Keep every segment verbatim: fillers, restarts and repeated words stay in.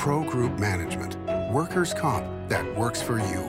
Pro Group Management. Workers' comp that works for you.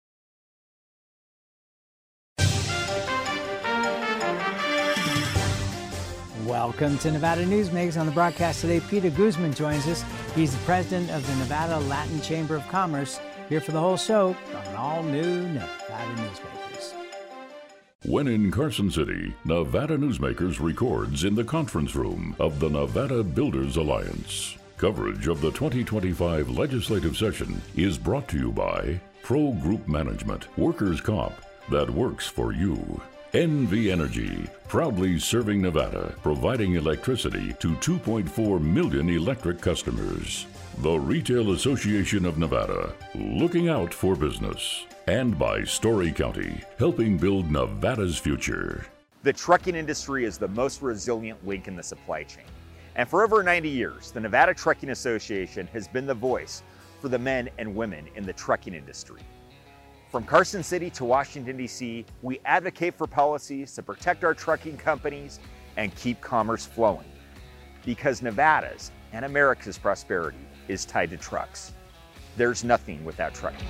Welcome to Nevada Newsmakers. On the broadcast today, Peter Guzman joins us. He's the president of the Nevada Latin Chamber of Commerce, here for the whole show on an all-new Nevada Newsmakers. When in Carson City, Nevada Newsmakers records in the conference room of the Nevada Builders Alliance. Coverage of the twenty twenty-five legislative session is brought to you by Pro Group Management, workers' comp that works for you. N V Energy, proudly serving Nevada, providing electricity to two point four million electric customers. The Retail Association of Nevada, looking out for business. And by Story County, helping build Nevada's future. The trucking industry is the most resilient link in the supply chain. And for over ninety years, the Nevada Trucking Association has been the voice for the men and women in the trucking industry. From Carson City to Washington, D C, we advocate for policies to protect our trucking companies and keep commerce flowing. Because Nevada's and America's prosperity is tied to trucks. There's nothing without trucking.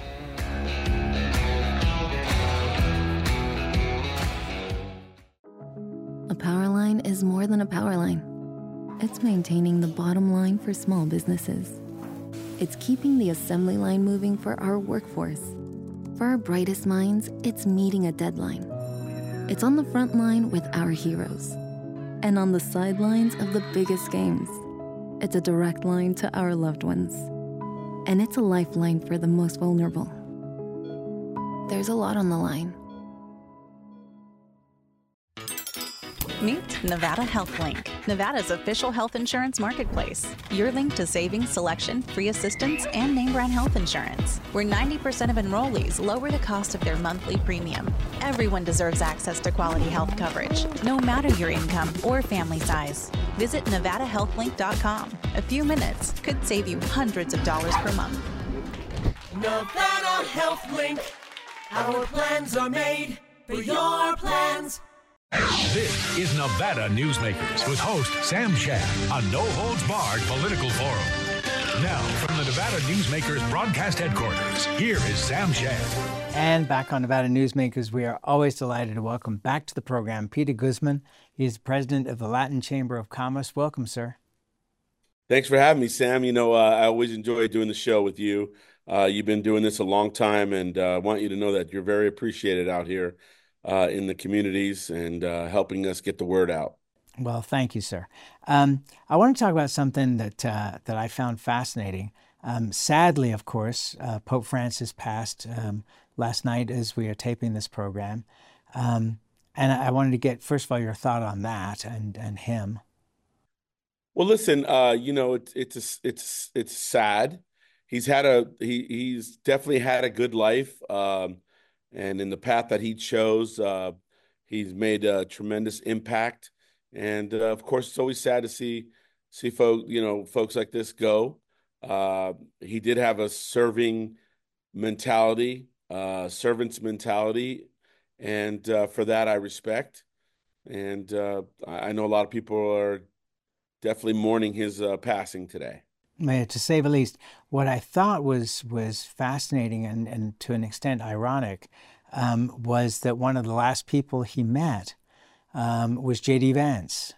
A power line is more than a power line. It's maintaining the bottom line for small businesses. It's keeping the assembly line moving for our workforce. For our brightest minds, it's meeting a deadline. It's on the front line with our heroes. And on the sidelines of the biggest games. It's a direct line to our loved ones. And it's a lifeline for the most vulnerable. There's a lot on the line. Meet Nevada Health Link, Nevada's official health insurance marketplace. Your link to savings, selection, free assistance, and name brand health insurance, where ninety percent of enrollees lower the cost of their monthly premium. Everyone deserves access to quality health coverage, no matter your income or family size. Visit Nevada Health Link dot com. A few minutes could save you hundreds of dollars per month. Nevada Health Link. Our plans are made for your plans. This is Nevada Newsmakers with host Sam Shad, a no-holds-barred political forum. Now, from the Nevada Newsmakers broadcast headquarters, here is Sam Shad. And back on Nevada Newsmakers, we are always delighted to welcome back to the program Peter Guzman. He is the president of the Latin Chamber of Commerce. Welcome, sir. Thanks for having me, Sam. You know, uh, I always enjoy doing the show with you. Uh, you've been doing this a long time, and uh, I want you to know that you're very appreciated out here Uh, in the communities and uh, helping us get the word out. Well, thank you, sir. Um, I want to talk about something that uh, that I found fascinating. Um, sadly, of course, uh, Pope Francis passed um, last night as we are taping this program. Um, and I wanted to get, first of all, your thought on that and, and him. Well, listen, uh, you know, it's it's it's it's sad. He's had a he he's definitely had a good life. Um, And in the path that he chose, uh, he's made a tremendous impact. And uh, of course, it's always sad to see see folk, you know, folks like this go. Uh, he did have a serving mentality, uh, servant's mentality, and uh, for that I respect. And uh, I know a lot of people are definitely mourning his uh, passing today. To say the least. What I thought was was fascinating and, and to an extent ironic um, was that one of the last people he met um, was J D Vance.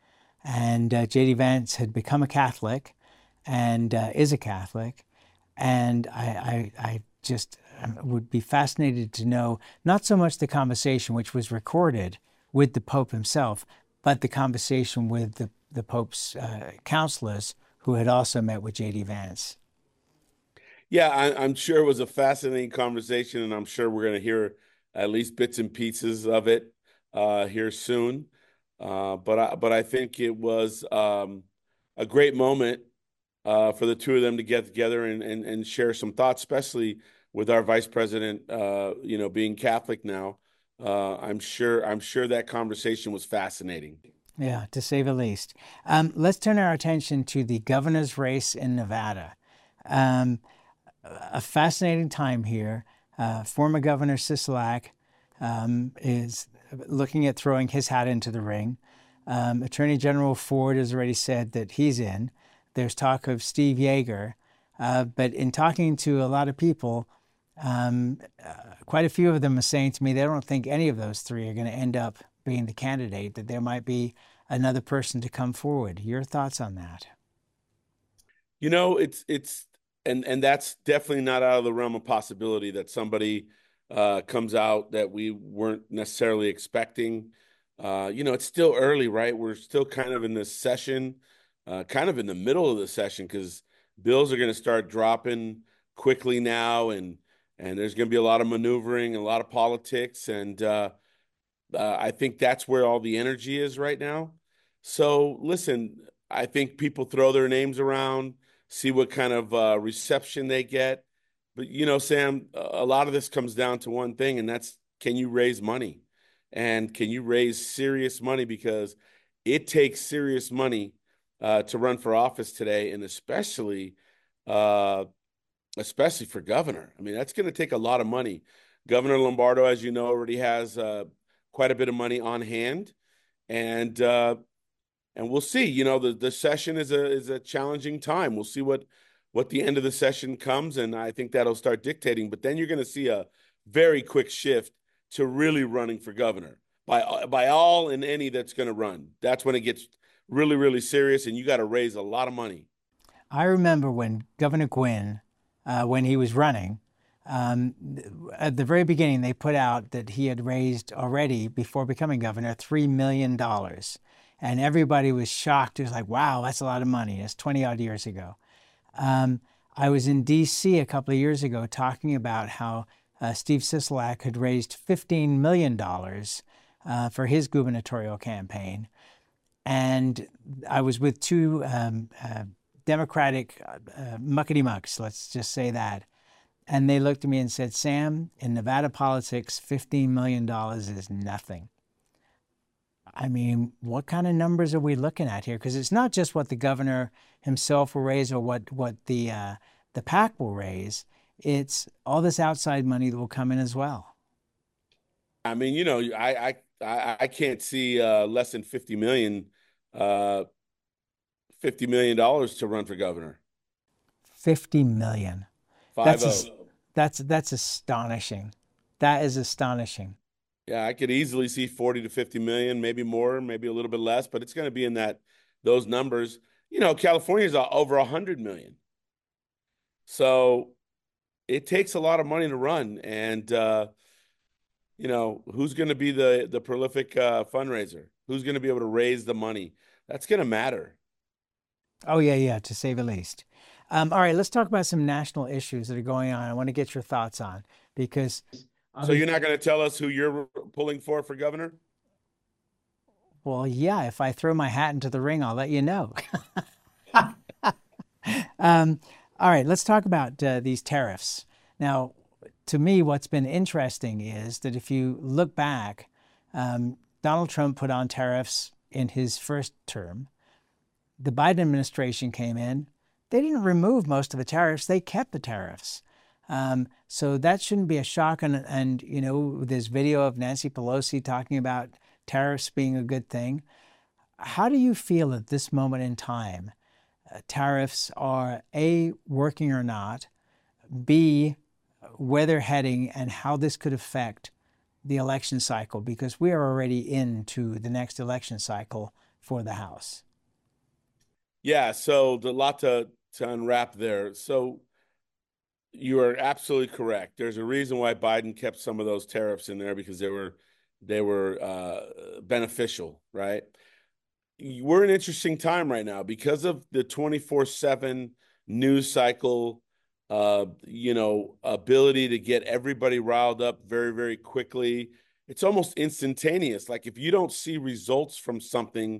And uh, J D Vance had become a Catholic and uh, is a Catholic. And I, I, I just would be fascinated to know not so much the conversation, which was recorded with the Pope himself, but the conversation with the, the Pope's uh, counselors who had also met with J D Vance. Yeah, I, I'm sure it was a fascinating conversation, and I'm sure we're going to hear at least bits and pieces of it uh, here soon. Uh, but I, but I think it was um, a great moment uh, for the two of them to get together and, and, and share some thoughts, especially with our vice president, uh, you know, being Catholic now. Uh, I'm sure I'm sure that conversation was fascinating. Yeah, to say the least. Um, let's turn our attention to the governor's race in Nevada. Um, a fascinating time here. Uh, former Governor Sisolak um, is looking at throwing his hat into the ring. Um, Attorney General Ford has already said that he's in. There's talk of Steve Yeager Uh, but in talking to a lot of people, um, uh, quite a few of them are saying to me they don't think any of those three are going to end up being the candidate, that there might be another person to come forward. Your thoughts on that? You know, it's it's and and that's definitely not out of the realm of possibility that somebody uh, comes out that we weren't necessarily expecting. Uh, you know, it's still early, right? We're still kind of in this session, uh, kind of in the middle of the session, because bills are going to start dropping quickly now, and and there's going to be a lot of maneuvering, a lot of politics, and uh, uh, I think that's where all the energy is right now. So, listen, I think people throw their names around, see what kind of uh, reception they get. But, you know, Sam, a lot of this comes down to one thing, and that's, can you raise money? And can you raise serious money? Because it takes serious money uh, to run for office today, and especially, uh, especially for governor. I mean, that's going to take a lot of money. Governor Lombardo, as you know, already has uh, quite a bit of money on hand, and uh, and we'll see. You know, the the session is a is a challenging time. We'll see what what the end of the session comes, and I think that'll start dictating. But then you're going to see a very quick shift to really running for governor by by all and any that's going to run. That's when it gets really, really serious, and you got to raise a lot of money. I remember when Governor Gwynn, uh, when he was running, um, at the very beginning, they put out that he had raised already, before becoming governor, three million dollars. And everybody was shocked. It was like, wow, that's a lot of money. It's twenty odd years ago. Um, I was in D C a couple of years ago talking about how uh, Steve Sisolak had raised fifteen million dollars uh, for his gubernatorial campaign. And I was with two um, uh, Democratic uh, muckety-mucks, let's just say that. And they looked at me and said, Sam, in Nevada politics, fifteen million dollars is nothing. I mean, what kind of numbers are we looking at here? Because it's not just what the governor himself will raise or what, what the, uh, the PAC will raise. It's all this outside money that will come in as well. I mean, you know, I I, I can't see uh, less than fifty million dollars uh, fifty million dollars to run for governor. fifty million dollars. That's, that's, that's astonishing. That is astonishing. Yeah, I could easily see forty to fifty million, maybe more, maybe a little bit less, but it's going to be in that those numbers. You know, California is over one hundred million. So it takes a lot of money to run. And, uh, you know, who's going to be the, the prolific uh, fundraiser? Who's going to be able to raise the money? That's going to matter. Oh, yeah, yeah, to say the least. Um, all right, let's talk about some national issues that are going on. I want to get your thoughts on, because... So you're not going to tell us who you're pulling for for governor? Well, yeah, if I throw my hat into the ring, I'll let you know. um, all right, let's talk about uh, these tariffs. Now, to me, what's been interesting is that if you look back, um, Donald Trump put on tariffs in his first term. The Biden administration came in. They didn't remove most of the tariffs. They kept the tariffs. Um, so that shouldn't be a shock. And, and, you know, there's video of Nancy Pelosi talking about tariffs being a good thing. How do you feel at this moment in time, uh, tariffs are A, working or not, B, where they're heading and how this could affect the election cycle? Because we are already into the next election cycle for the House. Yeah, so a lot to, to unwrap there. So you are absolutely correct. There's a reason why Biden kept some of those tariffs in there, because they were they were uh, beneficial, right? We're in an interesting time right now because of the twenty-four seven news cycle, uh, you know, ability to get everybody riled up very, very quickly. It's almost instantaneous. Like if you don't see results from something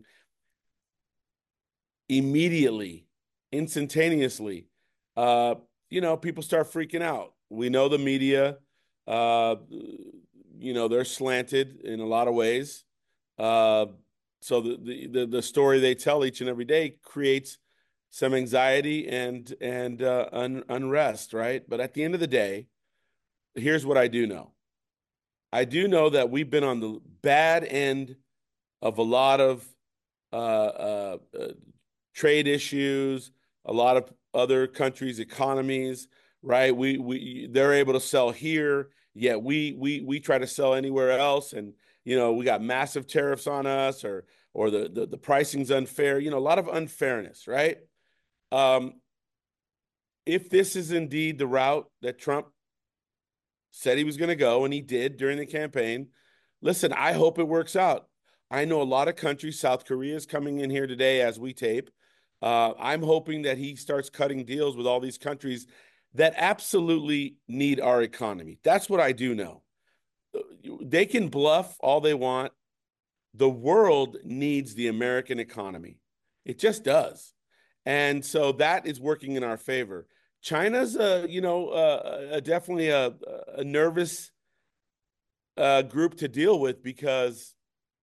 immediately, instantaneously, uh, you know, people start freaking out. We know the media, uh, you know, they're slanted in a lot of ways. Uh, so the, the the story they tell each and every day creates some anxiety and and uh, un, unrest, right? But at the end of the day, here's what I do know. I do know that we've been on the bad end of a lot of uh, uh, uh, trade issues, a lot of other countries' economies, right? We we they're able to sell here, yet we we we try to sell anywhere else, and you know we got massive tariffs on us, or or the the, the pricing's unfair. You know, a lot of unfairness, right? Um, if this is indeed the route that Trump said he was going to go, and he did during the campaign, listen, I hope it works out. I know a lot of countries. South Korea is coming in here today as we tape. Uh, I'm hoping that he starts cutting deals with all these countries that absolutely need our economy. That's what I do know. They can bluff all they want. The world needs the American economy. It just does. And so that is working in our favor. China's, uh, you know, uh, uh, definitely a, a nervous uh, group to deal with, because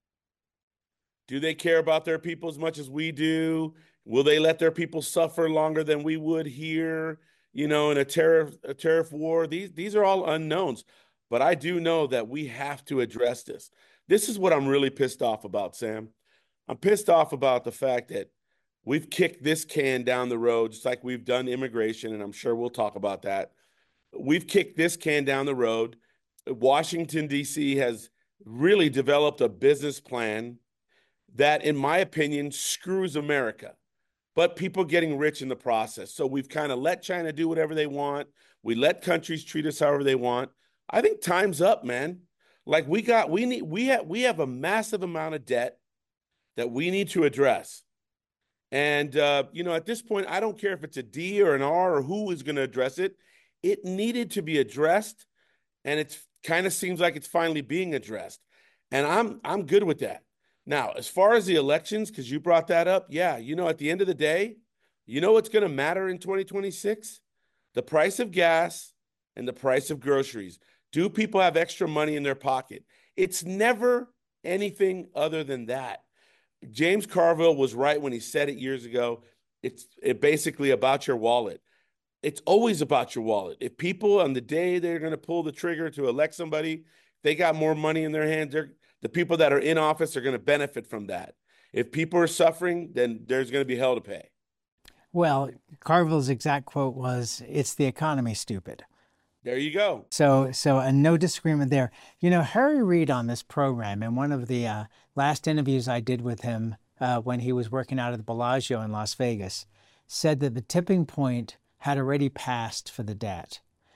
do they care about their people as much as we do? Will they let their people suffer longer than we would here, you know, in a tariff a tariff war? These these are all unknowns. But I do know that we have to address this. This is what I'm really pissed off about, Sam. I'm pissed off about the fact that we've kicked this can down the road, just like we've done immigration, and I'm sure we'll talk about that. We've kicked this can down the road. Washington, D C has really developed a business plan that, in my opinion, screws America, but people getting rich in the process. So we've kind of let China do whatever they want. We let countries treat us however they want. I think time's up, man. Like we got, we need, we have, we have a massive amount of debt that we need to address. And, uh, you know, at this point, I don't care if it's a D or an R or who is going to address it. It needed to be addressed, and it kind of seems like it's finally being addressed. And I'm I'm good with that. Now, as far as the elections, because you brought that up, yeah, you know, at the end of the day, you know what's going to matter in twenty twenty-six? The price of gas and the price of groceries. Do people have extra money in their pocket? It's never anything other than that. James Carville was right when he said it years ago. It's it basically about your wallet. It's always about your wallet. If people on the day they're going to pull the trigger to elect somebody, they got more money in their hands. They're, the people that are in office are going to benefit from that. If people are suffering, then there's going to be hell to pay. Well, Carville's exact quote was, "It's the economy, stupid." There you go. So, so uh, no disagreement there. You know, Harry Reid on this program, in one of the uh, last interviews I did with him uh, when he was working out at the Bellagio in Las Vegas, said that the tipping point had already passed for the debt.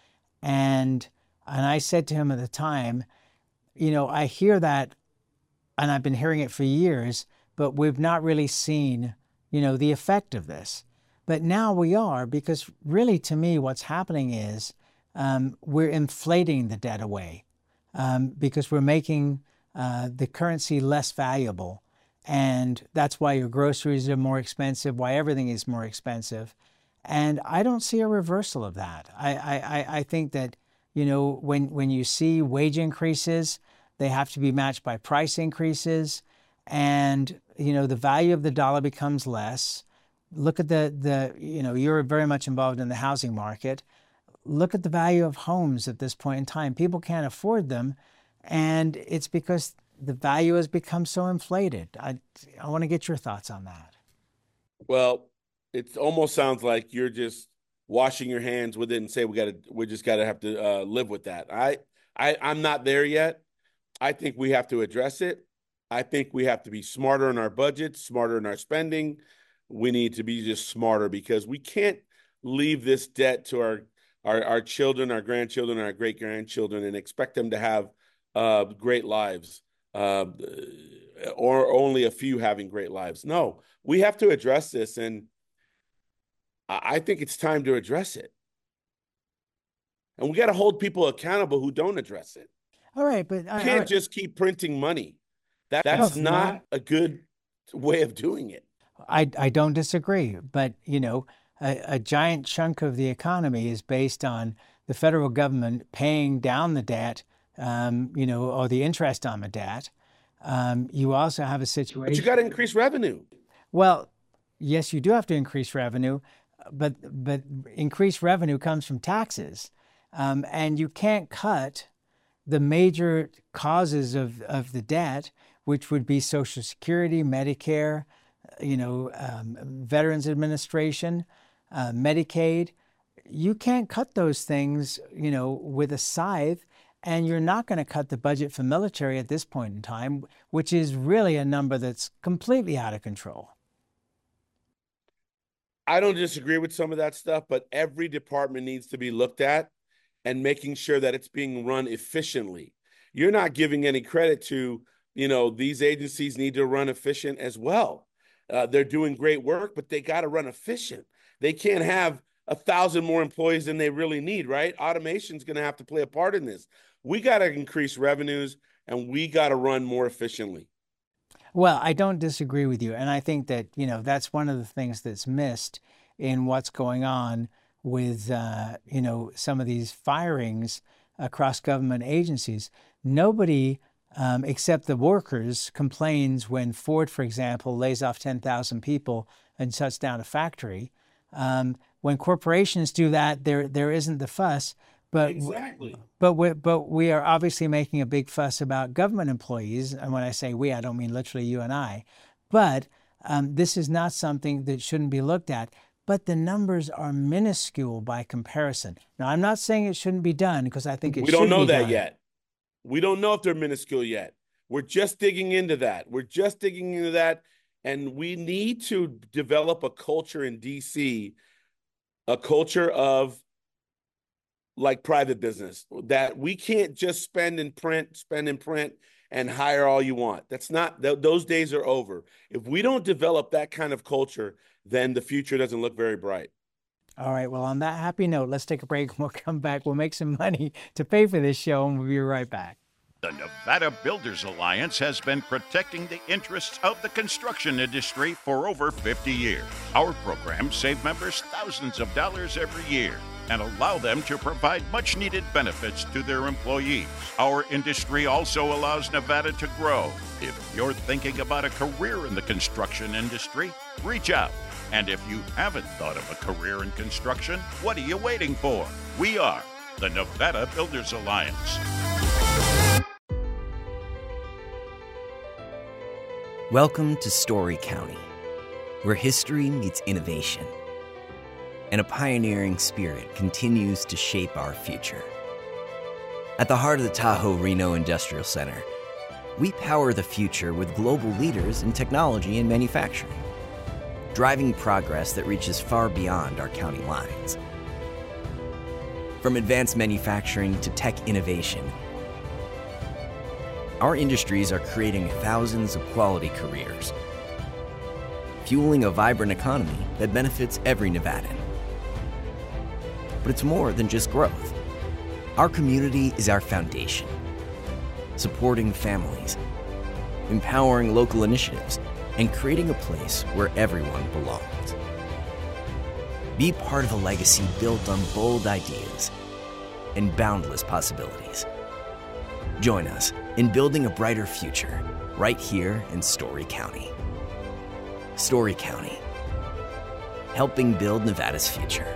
And, and I said to him at the time, you know, I hear that, and I've been hearing it for years, but we've not really seen, you know, the effect of this. But now we are, because really, to me, what's happening is, Um, we're inflating the debt away um, because we're making uh, the currency less valuable. And that's why your groceries are more expensive, why everything is more expensive. And I don't see a reversal of that. I, I, I think that, you know, when, when you see wage increases, they have to be matched by price increases. And, you know, the value of the dollar becomes less. Look at the, the you know, you're very much involved in the housing market. Look at the value of homes at this point in time. People can't afford them, and it's because the value has become so inflated. I, I want to get your thoughts on that. Well, it almost sounds like you're just washing your hands with it and say we got to, we just got to have to uh, live with that. I, I, I'm not there yet. I think we have to address it. I think we have to be smarter in our budget, smarter in our spending. We need to be just smarter, because we can't leave this debt to our Our, our children, our grandchildren, our great-grandchildren, and expect them to have uh, great lives, uh, or only a few having great lives. No, we have to address this, and I think it's time to address it. And we got to hold people accountable who don't address it. All right, but... You can't just keep printing money. That, that's no, not, not a good way of doing it. I, I don't disagree, but, you know... A, a giant chunk of the economy is based on the federal government paying down the debt, um, you know, or the interest on the debt. Um, you also have a situation... But you got to increase revenue. Well, yes, you do have to increase revenue, but but increased revenue comes from taxes. Um, and you can't cut the major causes of, of the debt, which would be Social Security, Medicare, you know, um, Veterans Administration. uh, Medicaid. You can't cut those things, you know, with a scythe, and you're not going to cut the budget for military at this point in time, which is really a number that's completely out of control. I don't disagree with some of that stuff, but every department needs to be looked at and making sure that it's being run efficiently. You're not giving any credit to, you know, these agencies need to run efficient as well. Uh, they're doing great work, but they got to run efficient. They can't have a thousand more employees than they really need, right? Automation is going to have to play a part in this. We got to increase revenues, and we got to run more efficiently. Well, I don't disagree with you. And I think that, you know, that's one of the things that's missed in what's going on with, uh, you know, some of these firings across government agencies. Nobody um, except the workers complains when Ford, for example, lays off ten thousand people and shuts down a factory. Um, when corporations do that, there there isn't the fuss. But exactly. But we, but we are obviously making a big fuss about government employees. And when I say we, I don't mean literally you and I. But um, this is not something that shouldn't be looked at. But the numbers are minuscule by comparison. Now, I'm not saying it shouldn't be done, because I think it should be done. We don't know that yet. We don't know if they're minuscule yet. We're just digging into that. We're just digging into that. And we need to develop a culture in D C, a culture of like private business, that we can't just spend and print, spend and print and hire all you want. That's not, th- those days are over. If we don't develop that kind of culture, then the future doesn't look very bright. All right. Well, on that happy note, let's take a break and we'll come back. We'll make some money to pay for this show, and we'll be right back. The Nevada Builders Alliance has been protecting the interests of the construction industry for over fifty years. Our programs save members thousands of dollars every year and allow them to provide much-needed benefits to their employees. Our industry also allows Nevada to grow. If you're thinking about a career in the construction industry, reach out. And if you haven't thought of a career in construction, what are you waiting for? We are the Nevada Builders Alliance. Welcome to Story County, where history meets innovation, and a pioneering spirit continues to shape our future. At the heart of the Tahoe Reno Industrial Center, we power the future with global leaders in technology and manufacturing, driving progress that reaches far beyond our county lines. From advanced manufacturing to tech innovation, our industries are creating thousands of quality careers, fueling a vibrant economy that benefits every Nevadan. But it's more than just growth. Our community is our foundation, supporting families, empowering local initiatives, and creating a place where everyone belongs. Be part of a legacy built on bold ideas and boundless possibilities. Join us in building a brighter future right here in Story County. Story County, helping build Nevada's future.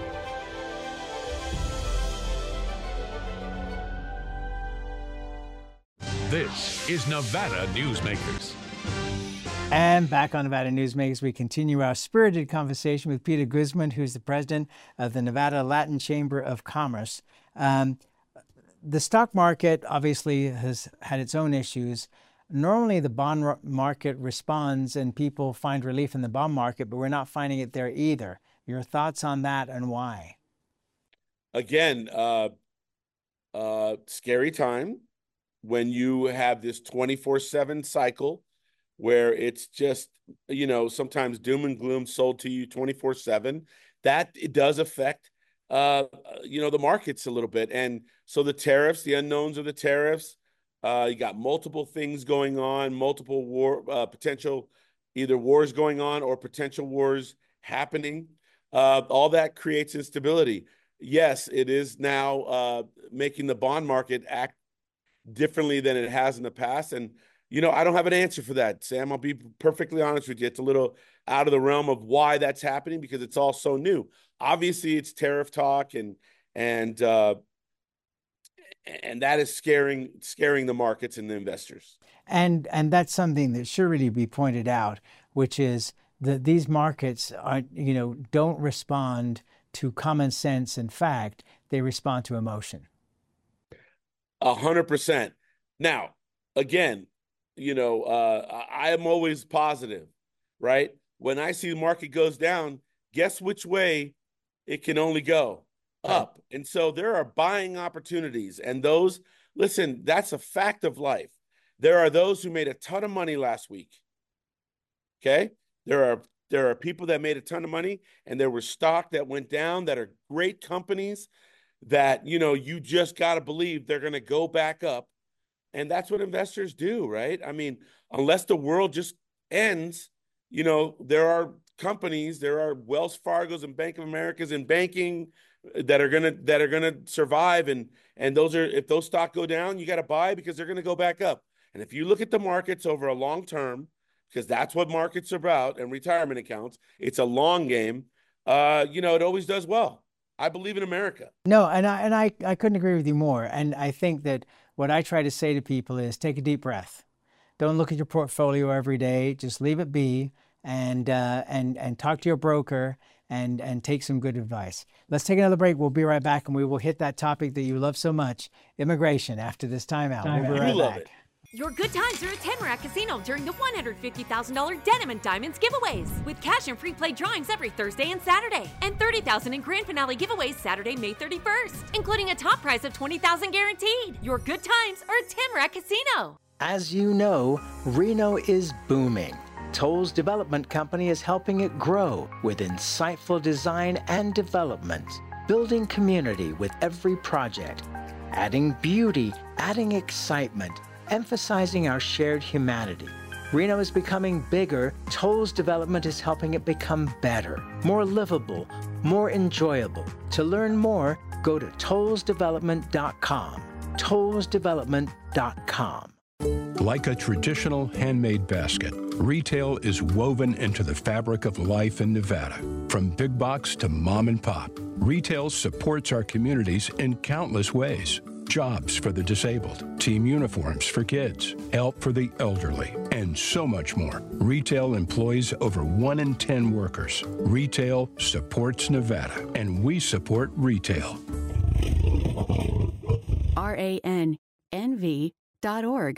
This is Nevada Newsmakers. And back on Nevada Newsmakers, we continue our spirited conversation with Peter Guzman, who's the president of the Nevada Latin Chamber of Commerce. Um, the stock market obviously has had its own issues. Normally, the bond market responds and people find relief in the bond market, but we're not finding it there either. Your thoughts on that and why? Again, uh, uh, scary time when you have this twenty-four seven cycle where it's just, you know, sometimes doom and gloom sold to you twenty-four seven. That it does affect, uh, you know, the markets a little bit. And so the tariffs, the unknowns of the tariffs, uh, you got multiple things going on, multiple war, uh, potential, either wars going on or potential wars happening. Uh, all that creates instability. Yes, it is now uh, making the bond market act differently than it has in the past. And, you know, I don't have an answer for that, Sam. I'll be perfectly honest with you. It's a little out of the realm of why that's happening because it's all so new. Obviously, it's tariff talk and and uh, and that is scaring scaring the markets and the investors. And and that's something that should really be pointed out, which is that these markets are, you know, don't respond to common sense and fact. They respond to emotion. A hundred percent. Now, again, you know, uh, I am always positive, right? When I see the market goes down, guess which way it can only go? Up. And so there are buying opportunities. And those, listen, that's a fact of life. There are those who made a ton of money last week. Okay? There are there are people that made a ton of money, and there was stock that went down that are great companies that, you know, you just got to believe they're going to go back up. And that's what investors do, right? I mean, unless the world just ends, you know, there are companies, there are Wells Fargo's and Bank of America's in banking that are gonna that are gonna survive, and and those are, if those stock go down, you got to buy because they're going to go back up. And if you look at the markets over a long term, because that's what markets are about, and retirement accounts, it's a long game. Uh, you know, it always does well. I believe in America. No, and I and I, I couldn't agree with you more. And I think that what I try to say to people is take a deep breath. Don't look at your portfolio every day. Just leave it be, and uh, and and talk to your broker and and take some good advice. Let's take another break. We'll be right back, and we will hit that topic that you love so much, immigration, after this timeout. We'll be right you love back. it. Your good times are at Tamarack Casino during the one hundred fifty thousand dollars Denim and Diamonds giveaways, with cash and free play drawings every Thursday and Saturday, and thirty thousand dollars in grand finale giveaways Saturday, May thirty-first, including a top prize of twenty thousand dollars guaranteed. Your good times are at Tamarack Casino. As you know, Reno is booming. Tolles Development Company is helping it grow with insightful design and development, building community with every project, adding beauty, adding excitement, emphasizing our shared humanity. Reno is becoming bigger. Tolles Development is helping it become better, more livable, more enjoyable. To learn more, go to tolles development dot com. tolles development dot com. Like a traditional handmade basket, retail is woven into the fabric of life in Nevada. From big box to mom and pop, retail supports our communities in countless ways. Jobs for the disabled, team uniforms for kids, help for the elderly, and so much more. Retail employs over one in ten workers. Retail supports Nevada, and we support retail. R A N N V dot org.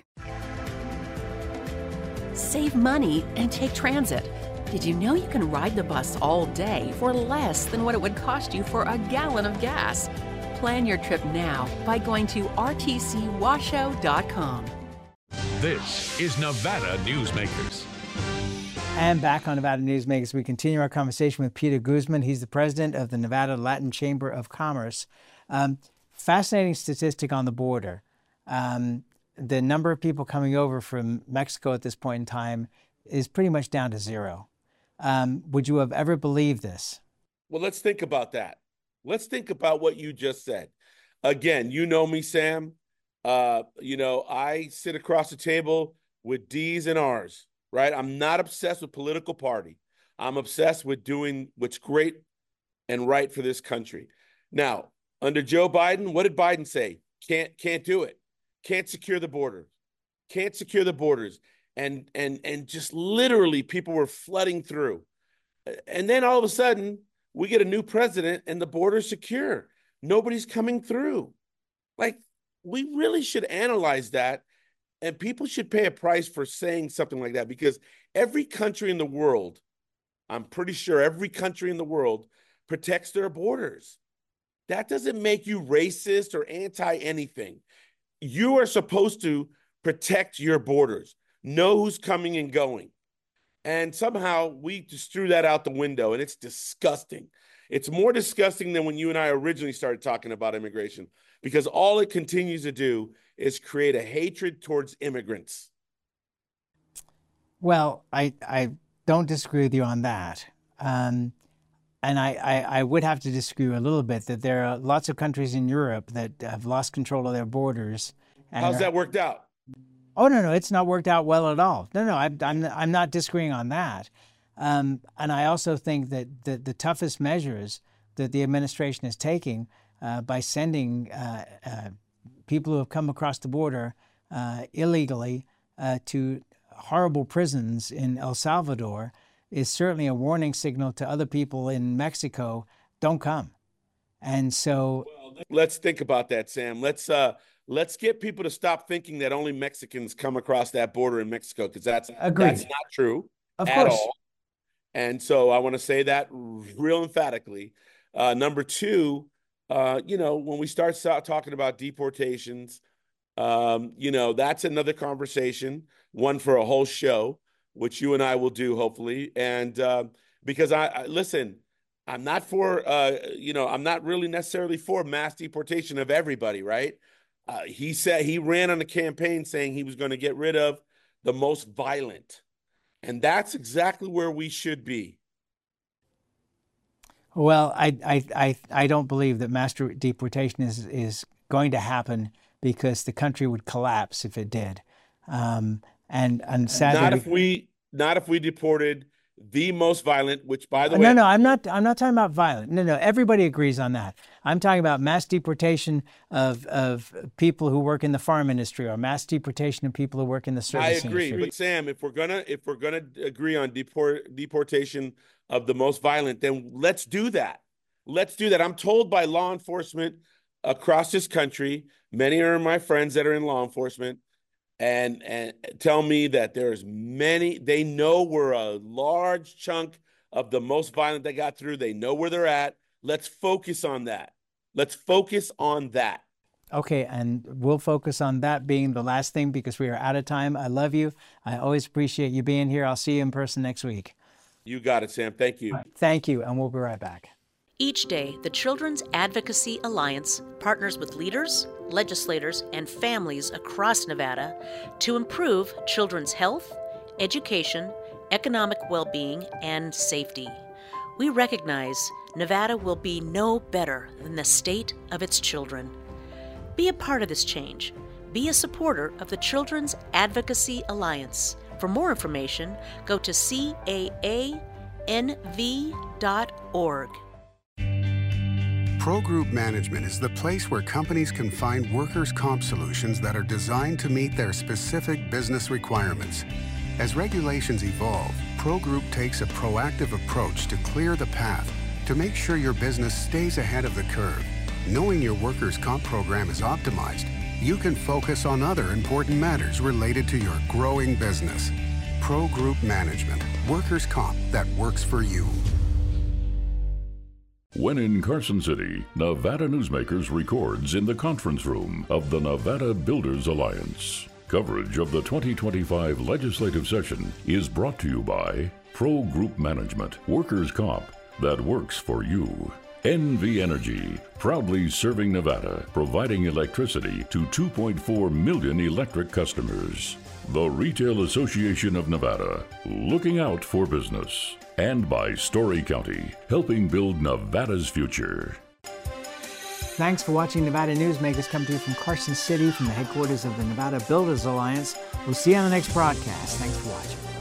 Save money and take transit. Did you know you can ride the bus all day for less than what it would cost you for a gallon of gas? Plan your trip now by going to R T C washoe dot com. This is Nevada Newsmakers. And back on Nevada Newsmakers, we continue our conversation with Peter Guzman. He's the president of the Nevada Latin Chamber of Commerce. Um, fascinating statistic on the border. Um, the number of people coming over from Mexico at this point in time is pretty much down to zero. Um, would you have ever believed this? Well, let's think about that. Let's think about what you just said. Again, you know me, Sam. Uh, you know, I sit across the table with D's and R's, right? I'm not obsessed with political party. I'm obsessed with doing what's great and right for this country. Now, under Joe Biden, what did Biden say? Can't can't do it. Can't secure the border. Can't secure the borders. And and and just literally people were flooding through. And then all of a sudden, we get a new president and the border's secure. Nobody's coming through. Like, we really should analyze that, and people should pay a price for saying something like that, because every country in the world, I'm pretty sure every country in the world protects their borders. That doesn't make you racist or anti-anything. You are supposed to protect your borders, know who's coming and going. And somehow we just threw that out the window, and it's disgusting. It's more disgusting than when you and I originally started talking about immigration, because all it continues to do is create a hatred towards immigrants. Well, I, I don't disagree with you on that. Um, and I, I, I would have to disagree a little bit that there are lots of countries in Europe that have lost control of their borders. And How's are, that worked out? Oh, no, no, it's not worked out well at all. No, no, I'm, I'm, I'm not disagreeing on that. Um, and I also think that the, the toughest measures that the administration is taking uh, by sending uh, uh, people who have come across the border uh, illegally uh, to horrible prisons in El Salvador, is certainly a warning signal to other people in Mexico, don't come. And so... Well, let's think about that, Sam. Let's uh, let's get people to stop thinking that only Mexicans come across that border in Mexico, because that's, that's not true of at course. all. And so I want to say that real emphatically. Uh, number two, uh, you know, when we start talking about deportations, um, you know, that's another conversation, one for a whole show, which you and I will do, hopefully. And uh, because I, I, listen, I'm not for, uh, you know, I'm not really necessarily for mass deportation of everybody, right? Uh, he said he ran on a campaign saying he was going to get rid of the most violent. And that's exactly where we should be. Well, I I I, I don't believe that mass deportation is, is going to happen, because the country would collapse if it did. Um, and and sadly, not if we not if we deported the most violent, which, by the no, way, no, no, I'm not. I'm not talking about violent. No, no, everybody agrees on that. I'm talking about mass deportation of of people who work in the farm industry, or mass deportation of people who work in the service I agree, industry. but Sam, if we're gonna if we're gonna agree on deport deportation of the most violent, then let's do that. Let's do that. I'm told by law enforcement across this country, many are my friends that are in law enforcement, and and tell me that there's many, they know we're a large chunk of the most violent that got through. They know where they're at. Let's focus on that. Let's focus on that. Okay, and we'll focus on that being the last thing, because we are out of time. I love you. I always appreciate you being here. I'll see you in person next week. You got it, Sam. Thank you. Thank you, and we'll be right back. Each day, the Children's Advocacy Alliance partners with leaders, legislators, and families across Nevada to improve children's health, education, economic well-being, and safety. We recognize Nevada will be no better than the state of its children. Be a part of this change. Be a supporter of the Children's Advocacy Alliance. For more information, go to C A A N V dot org. Pro Group Management is the place where companies can find workers' comp solutions that are designed to meet their specific business requirements. As regulations evolve, Pro Group takes a proactive approach to clear the path to make sure your business stays ahead of the curve. Knowing your workers' comp program is optimized, you can focus on other important matters related to your growing business. Pro Group Management, workers' comp that works for you. When in Carson City, Nevada Newsmakers records in the conference room of the Nevada Builders Alliance. Coverage of the twenty twenty-five legislative session is brought to you by Pro Group Management, workers' comp that works for you. N V Energy, proudly serving Nevada, providing electricity to two point four million electric customers. The Retail Association of Nevada, looking out for business. And by Story County, helping build Nevada's future. Thanks for watching Nevada Newsmakers, come to you from Carson City, from the headquarters of the Nevada Builders Alliance. We'll see you on the next broadcast. Thanks for watching.